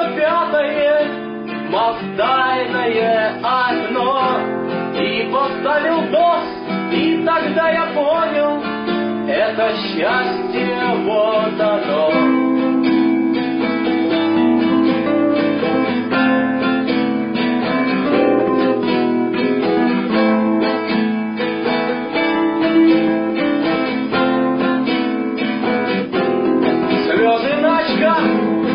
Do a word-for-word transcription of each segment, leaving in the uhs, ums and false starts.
пятое мостайное окно и поставил дос, и тогда я понял, это счастье вот оно. Слезы на очках,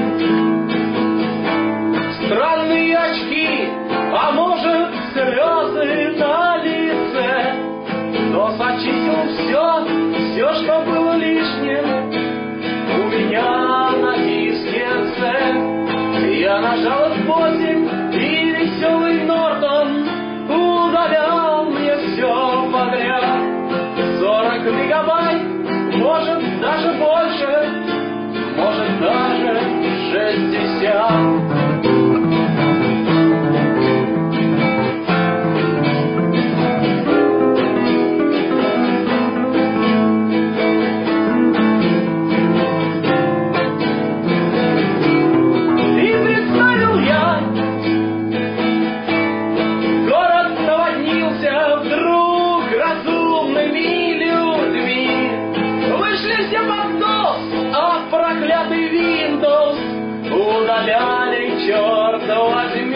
странные очки, а может слезы на лице. Нос очистил все, все, что было лишним у меня на диске C. Я нажал эф восемь, и веселый Нортон удалял мне все подряд. Сорок мегабайт, может даже больше, может даже шестьдесят. Удаляли, черт возьми.